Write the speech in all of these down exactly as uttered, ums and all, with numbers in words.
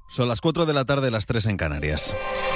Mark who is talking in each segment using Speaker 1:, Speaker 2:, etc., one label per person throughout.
Speaker 1: Son las cuatro de la tarde, las tres en Canarias.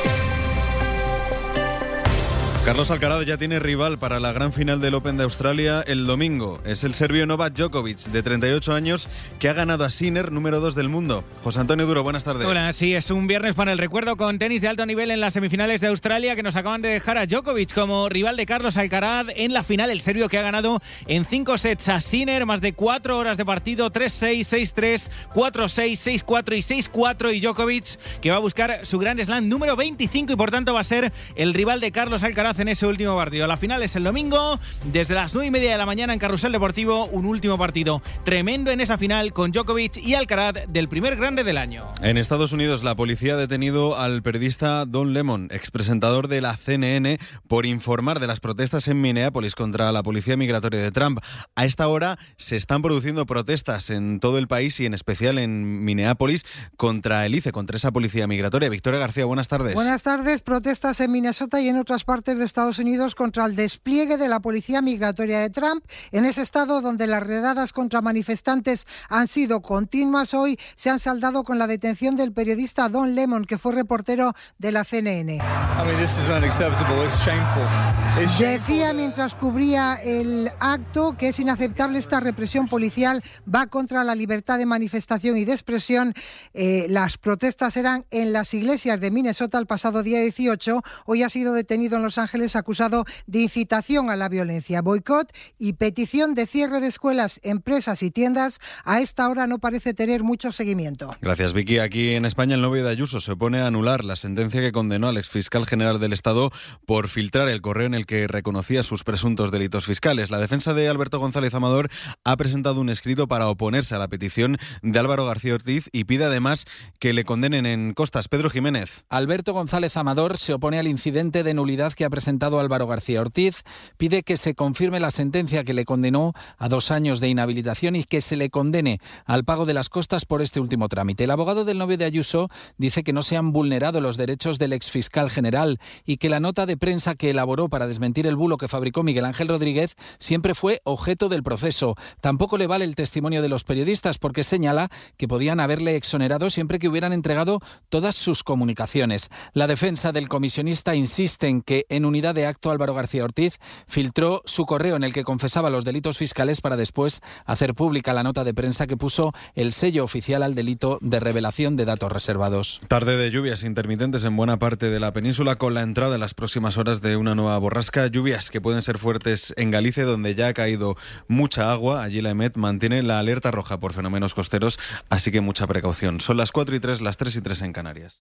Speaker 1: Carlos Alcaraz ya tiene rival para la gran final del Open de Australia el domingo. Es el serbio Novak Djokovic, de treinta y ocho años, que ha ganado a Sinner, número dos del mundo. José Antonio Duro, buenas tardes.
Speaker 2: Hola, sí, es un viernes para el recuerdo con tenis de alto nivel en las semifinales de Australia, que nos acaban de dejar a Djokovic como rival de Carlos Alcaraz en la final. El serbio que ha ganado en cinco sets a Sinner, más de cuatro horas de partido, tres seis, seis tres, cuatro seis, seis cuatro y seis cuatro, y Djokovic, que va a buscar su Grand Slam número veinticinco y por tanto va a ser el rival de Carlos Alcaraz en ese último partido. La final es el domingo, desde las nueve y media de la mañana en Carrusel Deportivo, un último partido tremendo en esa final con Djokovic y Alcaraz del primer grande del año.
Speaker 1: En Estados Unidos, la policía ha detenido al periodista Don Lemon, expresentador de la C N N, por informar de las protestas en Minneapolis contra la policía migratoria de Trump. A esta hora se están produciendo protestas en todo el país y en especial en Minneapolis contra el I C E, contra esa policía migratoria. Victoria García, buenas tardes.
Speaker 3: Buenas tardes. Protestas en Minnesota y en otras partes de Estados Unidos contra el despliegue de la policía migratoria de Trump. En ese estado donde las redadas contra manifestantes han sido continuas, hoy se han saldado con la detención del periodista Don Lemon, que fue reportero de la C N N. Decía mientras cubría el acto que es inaceptable esta represión policial, va contra la libertad de manifestación y de expresión. Eh, las protestas eran en las iglesias de Minnesota el pasado día dieciocho. Hoy ha sido detenido en Los Ángeles acusado de incitación a la violencia, boicot y petición de cierre de escuelas, empresas y tiendas. A esta hora no parece tener mucho seguimiento.
Speaker 1: Gracias, Vicky. Aquí en España el novio de Ayuso se opone a anular la sentencia que condenó al exfiscal general del Estado por filtrar el correo en el que reconocía sus presuntos delitos fiscales. La defensa de Alberto González Amador ha presentado un escrito para oponerse a la petición de Álvaro García Ortiz y pide además que le condenen en costas. Pedro Jiménez.
Speaker 4: Alberto González Amador se opone al incidente de nulidad que ha presentado Álvaro García Ortiz, pide que se confirme la sentencia que le condenó a dos años de inhabilitación y que se le condene al pago de las costas por este último trámite. El abogado del novio de Ayuso dice que no se han vulnerado los derechos del exfiscal general y que la nota de prensa que elaboró para desmentir el bulo que fabricó Miguel Ángel Rodríguez siempre fue objeto del proceso. Tampoco le vale el testimonio de los periodistas porque señala que podían haberle exonerado siempre que hubieran entregado todas sus comunicaciones. La defensa del comisionista insiste en que en unidad de acto Álvaro García Ortiz filtró su correo en el que confesaba los delitos fiscales para después hacer pública la nota de prensa que puso el sello oficial al delito de revelación de datos reservados.
Speaker 1: Tarde de lluvias intermitentes en buena parte de la península con la entrada en las próximas horas de una nueva borrasca. Lluvias que pueden ser fuertes en Galicia, donde ya ha caído mucha agua. Allí la EMET mantiene la alerta roja por fenómenos costeros, así que mucha precaución. Son las cuatro y tres, las tres y tres en Canarias.